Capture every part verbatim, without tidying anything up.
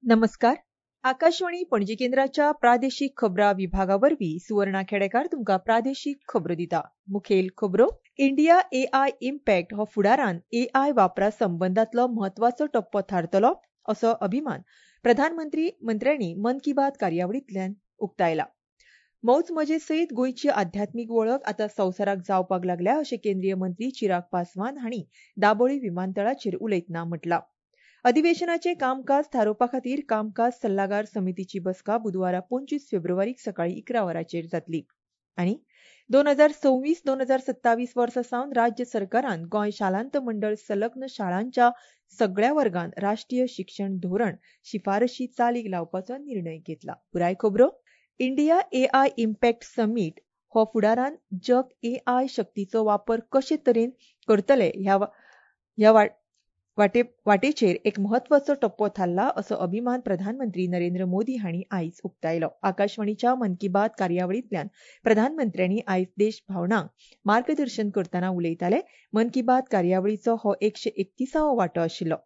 नमस्कार. आकाशवाणी पणजी केंद्राच्या प्रादेशीक खबरां विभागावरवीं सुवर्णा खेडेकार तुमकां प्रादेशीक खबरो दिता. मुखेल खबरो. इंडिया एआय इम्पॅक्ट हो फुडारान एआय वापरा संबंदांतलो म्हत्वाचो टप्पो थारतलो असो अभिमान प्रधानमंत्री मंत्र्यांनी मन की बात कार्यावळींतल्यान उक्तायला. मौज मजे सयत गोंयची आध्यात्मीक वळख आतां संवसाराक जावपाक लागल्या अशें केंद्रीय मंत्री चिराग पासवान हांणी दाबोळी विमानतळाचेर उलयतना म्हटलां. अधिवेशनाचे कामकाज थारोवपा खातीर कामकाज सल्लागार समितीची बसका बुधवारा पंचवीस फेब्रुवारीक सकाळी इकरा वरांचेर जातली. आनी दोन हजार सव्वीस दोन हजार सत्तावीस वर्सा सावन राज्य सरकारान गोंय शालांत मंडळ संलग्न शाळांच्या सगळ्या वर्गांत राष्ट्रीय शिक्षण धोरण शिफारशी चालीक लावपाचो निर्णय घेतला. पुराय खबरो. इंडिया एआय इम्पॅक्ट समीट हो फुडारान जग एआय शक्तीचो वापर कशे तरेन करतले ह्या ह्या वाटे वाटेचेर एक म्हत्वाचो टप्पो थारला असो अभिमान प्रधानमंत्री नरेंद्र मोदी हांणी आयज उक्तायलो. आकाशवाणीच्या मन की बात कार्यावळींतल्यान प्रधानमंत्र्यांनी आयज देशभावनांक मार्गदर्शन करतना उलयताले. मन की बात कार्यावळीचो हो एकशे एकतीसावो वांटो आशिल्लो.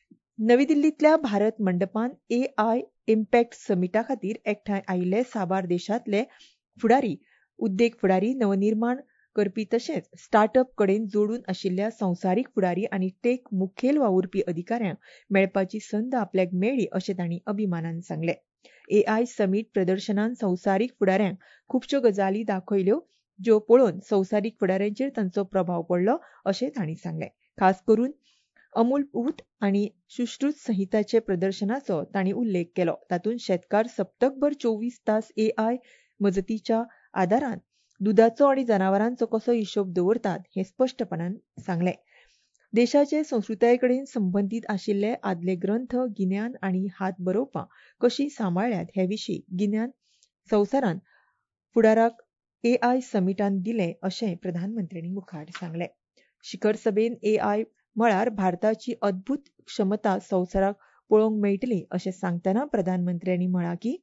नवी दिल्लींतल्या भारत मंडपान एआय इम्पॅक्ट समिटा खातीर एकठांय आयिल्ले साबार देशांतले फुडारी, उद्देग फुडारी, नवनिर्माण करपी तशेंच स्टार्टअप कडेन जोडून आशिल्ल्या संवसारीक फुडारी आनी टेक मुखेल वावुरपी अधिकाऱ्यांक मेळपाची संद आपल्याक मेळ्ळी अशें तांणी अभिमानान सांगलें. एआय समीट प्रदर्शनान संवसारीक फुडाऱ्यांक खुबश्यो गजाली दाखयल्यो ज्यो पळोवन संवसारीक फुडाऱ्यांचेर तांचो प्रभाव पडलो अशें तांणी सांगलें. खास करून अमूलभूत आनी सुश्रुत संहिताचे प्रदर्शनाचो तांणी उल्लेख केलो. तातूंत शेतकार सप्तकभर चोवीस तास एआय मजतीच्या आदारान दुदाचो आनी जनावरांचो कसो हिशोब दवरतात हें स्पश्टपणान सांगलें. देशाचे संस्कृताये कडेन संबंदीत आशिल्ले आदले ग्रंथ, गिन्यान आनी हात बरोवपां कशीं सांबाळ्ळ्यात हे विशीं गिन्यान संवसारान फुडाराक एआय समिटान दिलें अशें प्रधानमंत्र्यांनी मुखार सांगलें. शिखर सभेन एआय म्हळ्यार भारताची अद्भुत क्षमता संवसाराक पळोवंक मेळटली अशें सांगतना प्रधानमंत्र्यांनी म्हळां की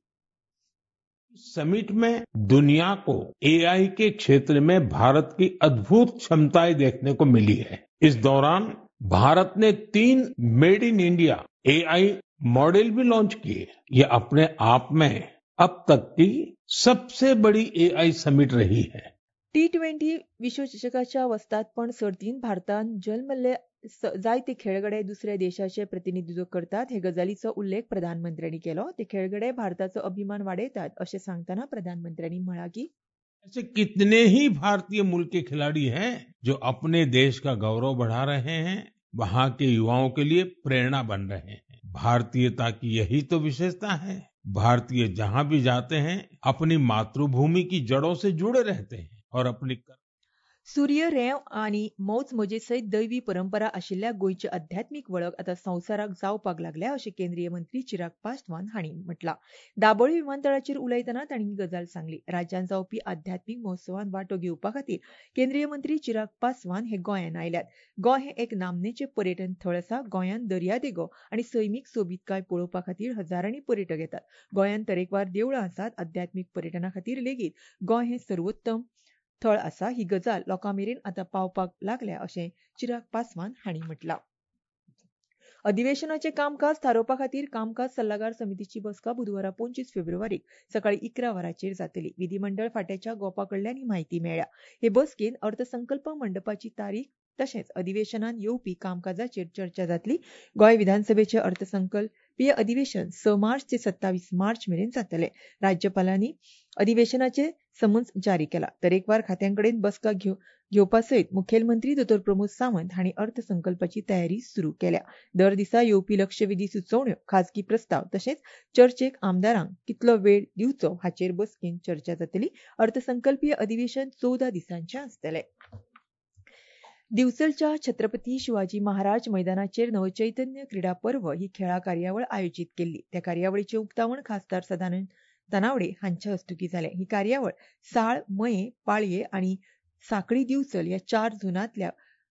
समिट में दुनिया को एआई के क्षेत्र में भारत की अद्भुत क्षमताएं देखने को मिली है. इस दौरान भारत ने तीन made in India AI model भी लॉन्च किए. ये अपने आप में अब तक की सबसे बड़ी एआई समिट रही है. टी ट्वेंटी विश्वचषकाच्या वस्तादपण सर्तींत भारतान जल्मल्ले जायते खेळगडे दुसऱ्या देशाचे प्रतिनिधित्व करतात हे गजालीचो उल्लेख प्रधानमंत्र्यांनी केलो. ते खेळगडे भारताचो अभिमान वाडयतात अशें सांगतना प्रधानमंत्र्यांनी म्हळां की ऐसे कितने ही भारतीय मूल के खिलाड़ी हैं जो अपने देश का गौरव बढ़ा रहे हैं, वहां के युवाओं के लिए प्रेरणा बन रहे हैं. भारतीयता की यही तो विशेषता है. भारतीय जहां भी जाते हैं अपनी मातृभूमि की जड़ों से जुड़े रहते हैं और अपनी सूर्य, रेंव आनी मौज मजे सयत दैवी परंपरा आशिल्ल्या गोंयची आध्यात्मीक वळख आतां संवसाराक जावपाक लागल्या अशें केंद्रीय मंत्री चिराग पासवान हांणी म्हटलां. दाबोळी विमानतळाचेर उलयतना तांणी ही गजाल सांगली. राज्यांत जावपी आध्यात्मीक महोत्सवांत वांटो घेवपा खातीर केंद्रीय मंत्री चिराग पासवान हे गोंयांत आयल्यात. गोंय हें एक नामनेचें पर्यटन थळ आसा. गोंयांत दर्यादेगो आनी सैमीक सोबीतकाय पळोवपा खातीर हजारांनी पर्यटक येतात. गोंयांत तरेकवार देवळां आसात. आध्यात्मीक पर्यटना खातीर लेगीत गोंय हें सर्वोत्तम थळ आसा. ही गजाल लोकां मेरेन आतां पावपाक लागल्या अशें चिराग पासवान हांणी म्हटलां. अधिवेशनाचे कामकाज थारोवपा खातीर कामकाज सल्लागार समितीची बसका बुधवारा पंचवीस फेब्रुवारीक सकाळी इकरा वरांचेर जातली. विधीमंडळ फांट्याच्या गोपा कडल्यान ही म्हायती मेळ्ळ्या. हे बसकेन अर्थसंकल्प मंडपाची तारीख तशेंच अधिवेशनात येवपी कामकाजाचेर चर्चा जातली. गोंय विधानसभेचे अर्थसंकल्पीय अधिवेशन स मार्च ते सत्तावीस मार्च मेरेन जातले. राज्यपालांनी अधिवेशनाचे समन्स जारी केला. तरेकवार खात्यांकडेन बसका घेवपा सयत मुखेलमंत्री दोतोर प्रमोद सावंत हांणी अर्थसंकल्पाची तयारी सुरू केल्या. दर दिसा येवपी लक्षवेधी सुचोवण्यो, खाजगी प्रस्ताव तशेंच चर्चेक आमदारांक कितलो वेळ दिवचो हाचेर बसकेन चर्चा जातली. अर्थसंकल्पीय अधिवेशन चौदा दिसांचें आसतलें. दिवचलच्या छत्रपती शिवाजी महाराज मैदानाचेर नवचैतन्य क्रीडा पर्व ही खेळा कार्यावळ आयोजीत केल्ली. त्या कार्यावळीचें उक्तावण खासदार सदानंद तनावडे हांच्या हस्तुकीं जालें. ही कार्यावळ साळ, मये, पाळये आनी साखळी दिवचल ह्या चार झोनांतल्या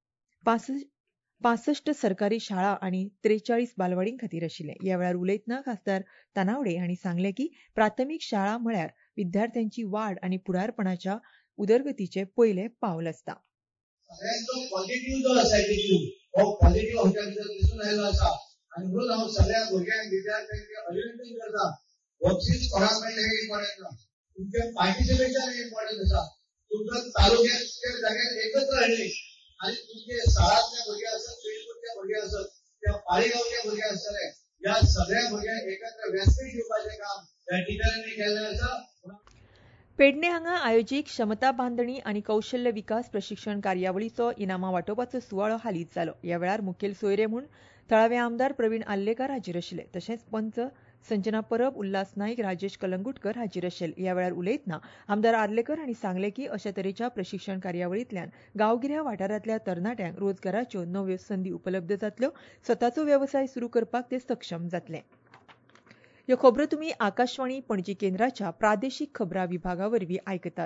पासष्ट सरकारी शाळा आनी त्रेचाळीस बालवाडीं खातीर आशिल्लें. ह्या वेळार उलयतना खासदार तनावडे हांणी सांगलें की प्राथमीक शाळा म्हळ्यार विद्यार्थ्यांची वाड आनी फुडारपणाच्या उदरगतीचें पयलें पावल आसता. सगळ्यांचो पॉझिटिव्ह जो आसा एटीट्यूड हो पॉझिटिव्ह आमच्या भितर दिसून आयलो आसा. आणि म्हणून हांव सगळ्या भुरग्यांक विद्यार्थ्यांक अभिनंदन करता. बक्षीस कोणाक मेळटा हें इम्पॉर्टंट ना. तुमचें पार्टिसिपेशन इम्पॉर्टंट आसा. तुमकां तालुक्याच्या जाग्यार एकत्र हाडली आनी तुमचे शाळांतले भुरगे आसत, पिळगूटचे भुरगे आसत, त्या पाळीगांवचे भुरगे आसतले, ह्या सगळ्या भुरग्यांक एकत्र व्यासपीठ दिवपाचें काम ह्या टिचरांनी केल्लें आसा. पेडणे हांगा आयोजीत क्षमता बांधणी आनी कौशल्य विकास प्रशिक्षण कार्यावळीचो इनामां वांटोवपाचो सुवाळो हालींच जालो. ह्या वेळार मुखेल सोयरे म्हूण थळावे आमदार प्रवीण आल्लेकार हाजीर आशिल्ले. तशेंच पंच संजना परब, उल्हास नाईक, राजेश कलंगुटकर हाजीर आशिल्ले. ह्या वेळार उलयतना आमदार आर्लेकर हांणी सांगलें की अशा तरेच्या प्रशिक्षण कार्यावळींतल्यान गांवगिऱ्या वाठारांतल्या तरणाट्यांक रोजगाराच्यो नव्यो संदी उपलब्ध जातल्यो, स्वताचो वेवसाय सुरू करपाक ते सक्षम जातले. ह्यो खबरो तुमी आकाशवाणी पणजी केंद्राच्या प्रादेशीक खबरां विभागा वरवीं आयकतात.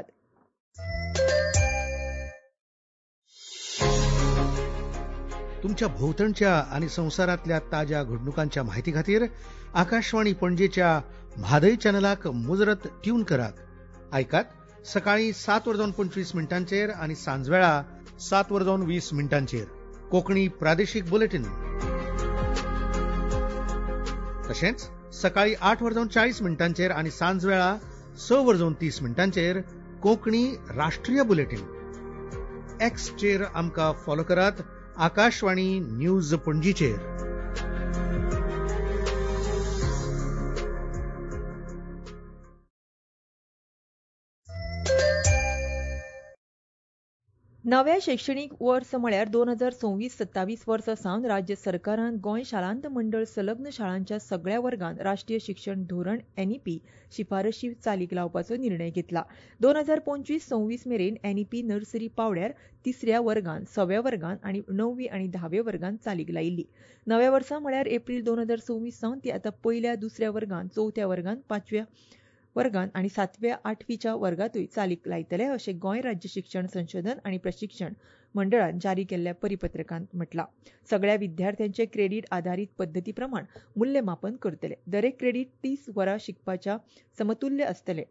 तुमच्या भोवतणच्या आणि संवसारांतल्या ताज्या घडणुकांच्या म्हायती खातीर आकाशवाणी पणजेच्या म्हादय चॅनलाक मुजरत ट्यून करात. आयकात सकाळीं सात वरजावन पंचवीस मिनटांचेर आनी सांजवेळा सात वरजावन वीस मिनटांचेर कोंकणी प्रादेशीक बुलेटिन. तशेंच सकाळीं आठ वरजावन चाळीस मिनटांचेर आनी सांजवेळा स वरजावन तीस मिनटांचेर कोंकणी राष्ट्रीय बुलेटिन. एक्सचेर आमकां फॉलो करात. आकाशवाणी न्यूज पणजीचेर. नव्या शैक्षणीक वर्स म्हळ्यार दोन हजार सव्वीस सत्तावीस वर्सा सावन राज्य सरकारान गोंय शालांत मंडळ संलग्न शाळांच्या सगळ्या वर्गांत राष्ट्रीय शिक्षण धोरण एनईपी शिफारशी चालीक लावपाचो निर्णय घेतला. दोन हजार पंचवीस सव्वीस मेरेन एनईपी नर्सरी पावड्यार तिसऱ्या वर्गांत, सव्या वर्गांत आनी णववी आनी धाव्या वर्गांत चालीक लायिल्ली. नव्या वर्सा म्हळ्यार एप्रील दोन हजार सव्वीस सावन ती आतां पयल्या दुसऱ्या वर्गांत, चवथ्या वर्गांत, पांचव्या वर्गांत आनी सातव्या आठवीच्या वर्गांतूय चालीक लायतले अशें गोंय राज्य शिक्षण संशोधन आनी प्रशिक्षण मंडळान जारी केल्ल्या परिपत्रकांत म्हटलां. सगळ्या विद्यार्थ्यांचे क्रेडीट आधारीत पद्दती प्रमाण मूल्यमापन करतले. दरेक क्रेडीट तीस वरां शिकपाच्या समतुल्य आसतले.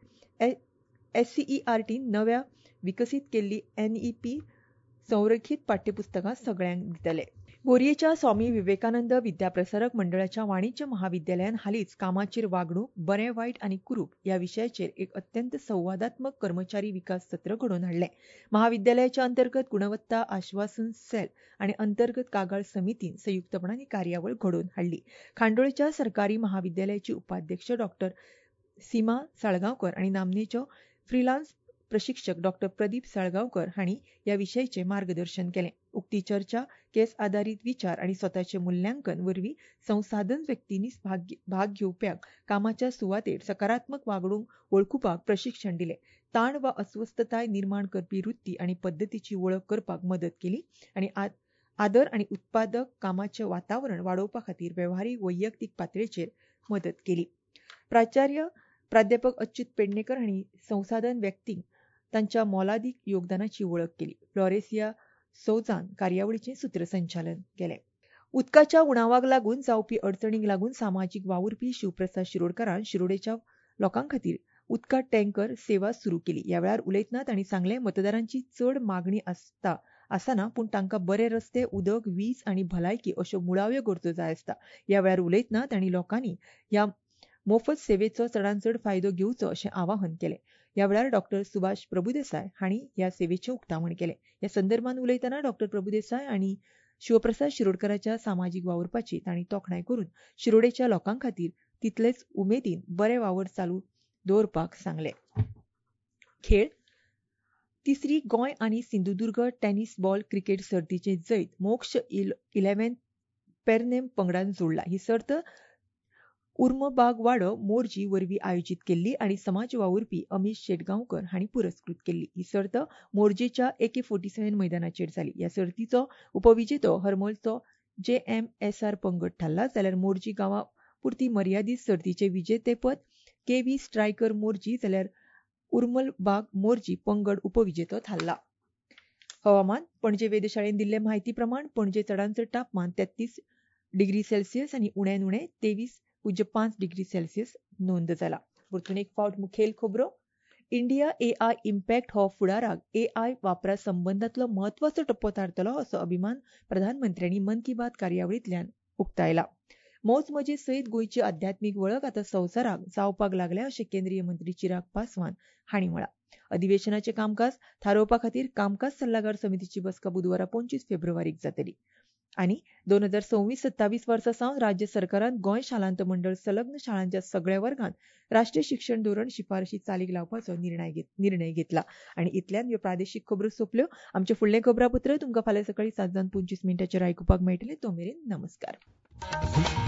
एससीईआरटीन नव्या विकसीत केल्ली एनईपी संरेखीत पाठ्यपुस्तकां सगळ्यांक दितले. बोरयेच्या स्वामी विवेकानंद विद्याप्रसारक मंडळाच्या वाणिज्य महाविद्यालयान हालींच कामाचेर वागणूक, बरें वायट आनी कुरूप ह्या विशयाचेर एक अत्यंत संवादात्मक कर्मचारी विकास सत्र घडोवन हाडलें. महाविद्यालयाच्या अंतर्गत गुणवत्ता आश्वासन सेल आनी अंतर्गत कागाळ समितीन संयुक्तपणान ही कार्यावळ घडोवन हाडली. खांडोळच्या सरकारी महाविद्यालयाची उपाध्यक्ष डॉक्टर सीमा साळगांवकर आनी नामनेच्यो फ्रीलान्स प्रशिक्षक डॉक्टर प्रदीप साळगांवकर हांणी ह्या विशयाचें मार्गदर्शन केलें. उक्ती चर्चा, केस आधारीत विचार आनी स्वताचे मुल्यांकन वरवीं संसाधन व्यक्तींनी भाग घेवप्यांक कामाच्या सुवातेर सकारात्मक वागणूक वळखुपाक प्रशिक्षण दिलें. ताण वा अस्वस्थताय निर्माण करपी वृत्ती आनी पद्दतीची वळख करपाक मदत केली आनी आदर आनी उत्पादक कामाचें वातावरण वाडोवपा खातीर वेव्हारीक वैयक्तीक पातळेचेर मदत केली. प्राचार्य प्राध्यापक अच्युत पेडणेकर हांणी संसाधन व्यक्तींक तांच्या मोलादीक योगदानाची वळख केली. फ्लोरेसिया सौजान कार्यावळीचें सूत्रसंचालन केलें. उदकाच्या उणावाक लागून जावपी अडचणींक लागून सामाजीक वावुरपी शिवप्रसाद शिरोडकारान शिरोडेच्या लोकां खातीर उदका टँकर सेवा सुरू केली. ह्या वेळार उलयतना तांणी सांगलें, मतदारांची चड मागणी आसता आसना पूण तांकां बरे रस्ते, उदक, वीज आनी भलायकी अश्यो मुळाव्यो गरजो जाय आसता. ह्या वेळार उलयतना तांणी लोकांनी ह्या मोफत सेवेचो चडांत चड फायदो घेवचो अशें आवाहन केलें. ह्या वेळार डॉक्टर सुभाष प्रभुदेसाय हांणी ह्या सेवेचें उक्तावण केलें. ह्या संदर्भात उलयतना डॉक्टर प्रभुदेसाय हांणी शिवप्रसाद शिरोडकाराच्या सामाजीक वावुरपाची तांणी तोखणाय करून शिरोडेच्या लोकां खातीर तितलेच उमेदीन बरें वावर चालू दवरपाक सांगलें. खेळ तिसरी गोंय आनी सिंधुदुर्ग टेनिस बॉल क्रिकेट सर्तीचें जैत मोक्ष इलेव्हन पेरनेम पंगडान जोडला. ही सर्त उर्मबाग वाडो मोरजी वरवीं आयोजीत केल्ली आनी समाज वावुरपी अमीश शेटगांवकर हांणी पुरस्कृत केल्ली. ही सर्त मोरजेच्या एके फोर्टी सेव्हन मैदानाचेर जाली. ह्या सर्तीचो उपविजेतो हरमलचो जे एम एस आर पंगड थारला जाल्यार मोरजी गांवा पुरती मर्यादीत सर्तीचे विजेतेपद के व्ही स्ट्रायकर मोरजी जाल्यार उर्मलबाग मोरजी पंगड उपविजेतो थारला. हवामान पणजे वेधशाळेन दिल्ले म्हायती प्रमाण पणजे चडांत चड तापमान तेत्तीस डिग्री सेल्सियस आनी उण्यान उणें तेवीस पुज्य पांच डिग्री सेल्सियस नोंद जाला. परतून एक फावट मुखेल खबरो. इंडिया एआय इम्पॅक्ट हो फुडाराक एआय वापरा संबंदांतलो म्हत्वाचो टप्पो थारतलो असो अभिमान प्रधानमंत्र्यांनी मन की बात कार्यावळींतल्यान उक्तायला. मौज मजे सयत गोंयची आध्यात्मीक वळख आतां संवसाराक जावपाक लागल्या अशें केंद्रीय मंत्री चिराग पासवान हांणी म्हळां. अधिवेशनाचें कामकाज थारोवपा खातीर कामकाज सल्लागार समितीची बसका बुधवारा पंचवीस फेब्रुवारीक जातली. आनी दोन हजार सव्वीस सत्तावीस वर्सा सावन राज्य सरकारान गोंय शालांत मंडळ संलग्न शाळांच्या सगळ्या वर्गांत राष्ट्रीय शिक्षण धोरण शिफारशी चालीक लावपाचो निर्णय घेतला. आनी इतल्यान ह्यो प्रादेशीक खबरो सोंपल्यो. आमचे फुडलें खबरापत्र तुमकां फाल्यां सकाळीं सात जावन पंचवीस मिनटांचेर आयकुपाक मेळटलें. तो मेरेन नमस्कार.